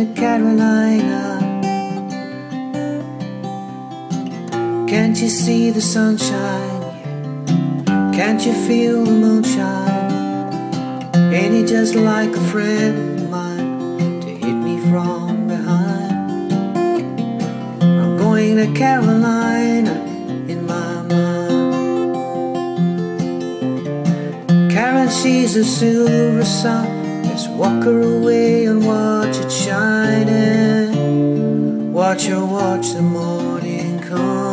Carolina. Can't you see the sunshine? Can't you feel the moonshine? Ain't it just like a friend of mine to hit me from behind? I'm going to Carolina in my mind. Karen, she's a silver sun. Just walk her away and watch it shining. Watch her watch the morning come.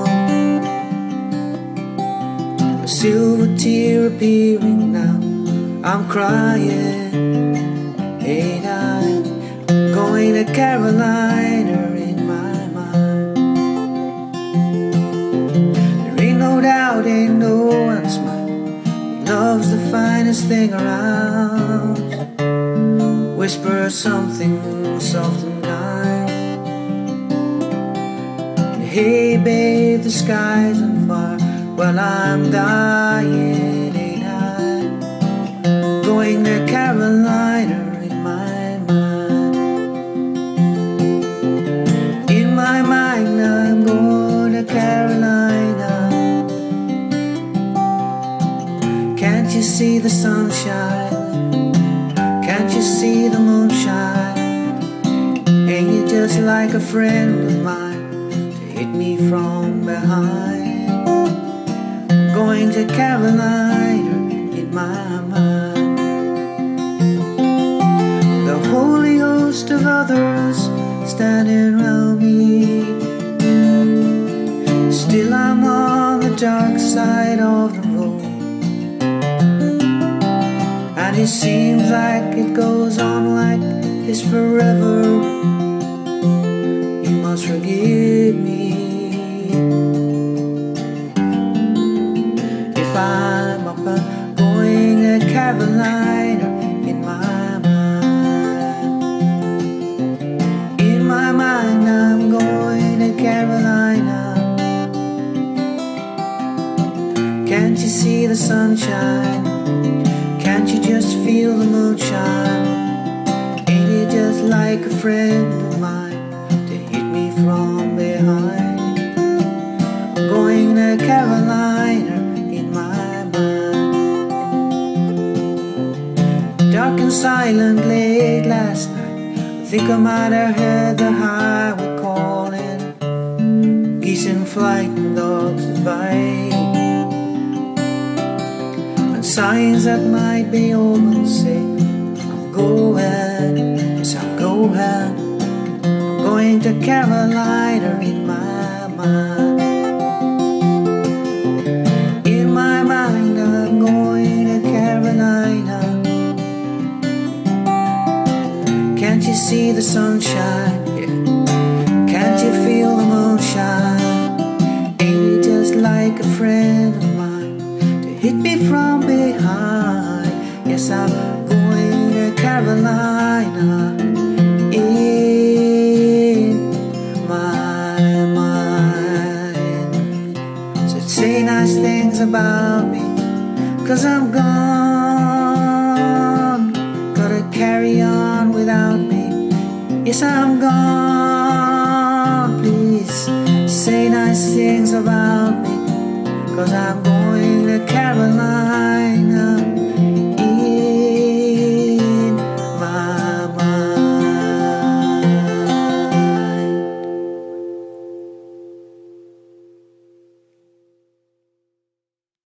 A silver tear appearing now. I'm crying, ain't I? Going to Carolina in my mind. There ain't no doubt, ain't no one's mind. Love's the finest thing around. Whisper something soft and kind. And hey babe, the sky's on fire while I'm dying, ain't I? Going to Carolina in my mind. In my mind I'm going to Carolina. Can't you see the sunshine? Can't you see the moonshine? Ain't you just like a friend of mine to hit me from behind? I'm going to Carolina in my mind. The holy host of others standing round me. Still I'm on the dark side of the road. And it seems like it goes on like this forever. You must forgive me if I'm up and going to Carolina in my mind. In my mind I'm going to Carolina. Can't you see the sunshine? Can't you just feel the moonshine? Ain't it just like a friend of mine to hit me from behind? I'm going to Carolina in my mind. Dark and silent late last night, I think I might have heard the highway calling. Geese in flight and dogs that bite. Signs that might be open say I'm going, yes I'm going. I'm going to Carolina in my mind. In my mind I'm going to Carolina. Can't you see the sunshine? Yeah. Can't you feel the moonshine? Ain't it just like a friend of mine to hit me from behind? Yes, I'm going to Carolina in my mind. So say nice things about me, 'cause I'm gone. Gotta carry on without me. Yes, I'm gone. Please say nice things about me, 'cause I'm going to Carolina.